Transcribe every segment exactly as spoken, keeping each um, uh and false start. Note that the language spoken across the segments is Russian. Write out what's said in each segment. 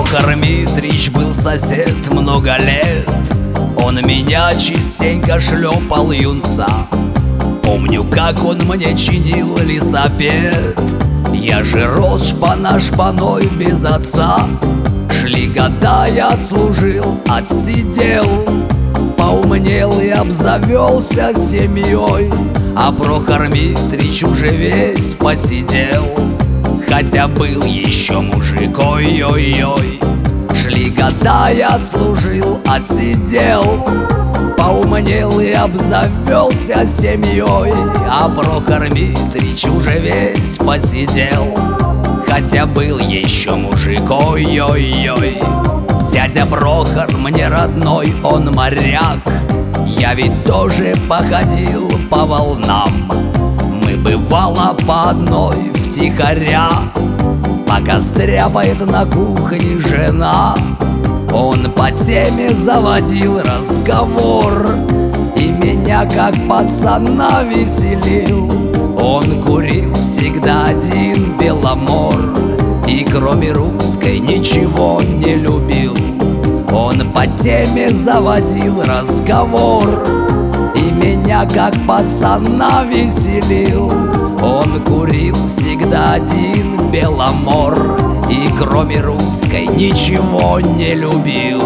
Прохор Митрич был сосед много лет. Он меня частенько шлепал юнца. Помню, как он мне чинил лесопед. Я же рос шпана-шпаной без отца. Шли года, я отслужил, отсидел, поумнел и обзавелся семьей. А Прохор Митрич уже весь посидел, хотя был еще мужик, ой-ой-ой. Шли года, я отслужил, отсидел, поумнел и обзавелся семьей. А Прохор Митрич уже весь посидел, хотя был еще мужик, ой-ой-ой. Дядя Прохор мне родной, он моряк. Я ведь тоже походил по волнам. Мы бывало по одной втихаря, пока стряпает на кухне жена. Он по теме заводил разговор и меня как пацана веселил. Он курил всегда один Беломор и кроме русской ничего не любил. Он по теме заводил разговор и меня как пацана веселил. Он курил всегда один Беломор и кроме русской ничего не любил.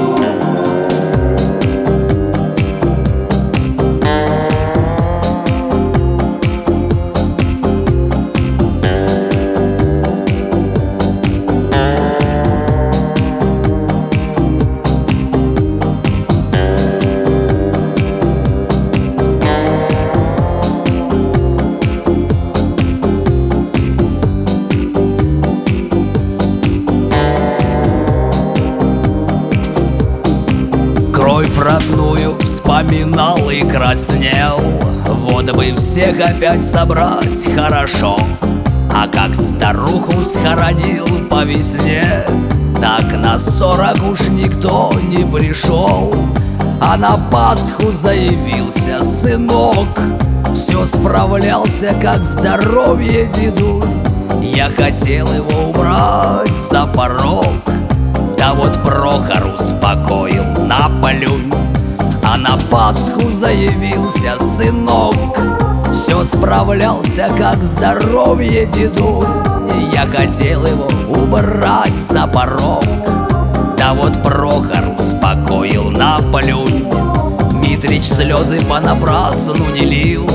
Кровь родную вспоминал и краснел. Вот бы всех опять собрать хорошо. А как старуху схоронил по весне, так на сорок уж никто не пришел. А на Пасху заявился сынок, все справлялся, как здоровье деду. Я хотел его убрать за порог, да вот Прохор успокоил: наплюнь. А на Пасху заявился сынок, все справлялся, как здоровье деду. Я хотел его убрать за порог, да вот Прохор успокоил: наплюнь. Митрич слезы понапрасну не лил,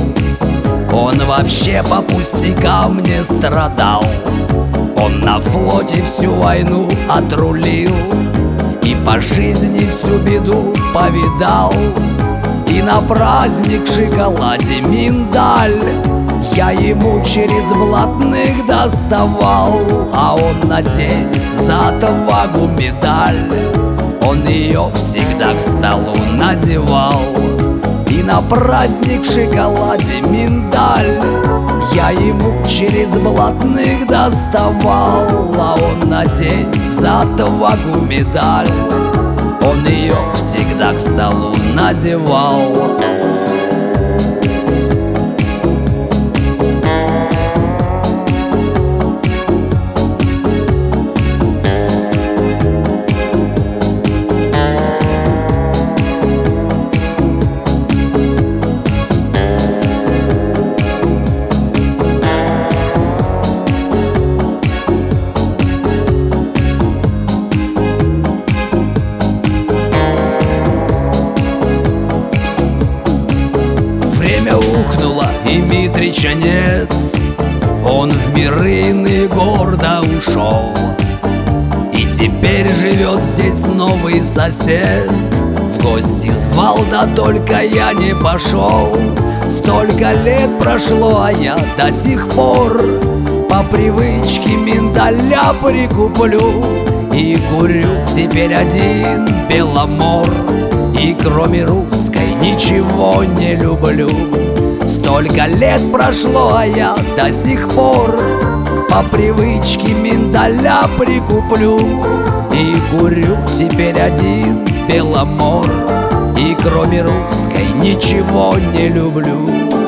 он вообще по пустякам не страдал. Он на флоте всю войну отрулил и по жизни всю беду повидал. И на праздник в шоколаде миндаль я ему через блатных доставал. А он наденет за отвагу медаль, он ее всегда к столу надевал. И на праздник в шоколаде миндаль я ему через блатных доставал. А он наденет за отвагу медаль, он ее всегда к столу надевал. Время ухнуло, и Митрича нет, он в миры иные гордо ушел. И теперь живет здесь новый сосед, в гости звал, да только я не пошел. Столько лет прошло, а я до сих пор по привычке миндаля прикуплю. И курю теперь один Беломор, и кроме русской ничего не люблю. Столько лет прошло, а я до сих пор по привычке миндаля прикуплю. И курю теперь один Беломор, и кроме русской ничего не люблю.